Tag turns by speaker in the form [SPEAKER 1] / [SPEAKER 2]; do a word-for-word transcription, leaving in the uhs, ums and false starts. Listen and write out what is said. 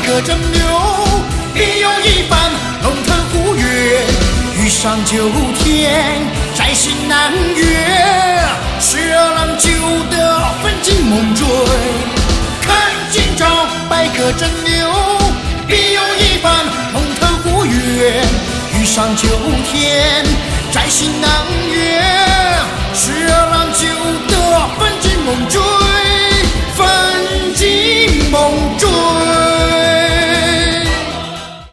[SPEAKER 1] 客蒸馏，必有一番龙腾虎跃。遇上九天，摘星南岳，十二郎酒得分金猛坠。看今朝百客蒸馏，必有一番龙腾虎跃。遇上九天，摘星南岳，十二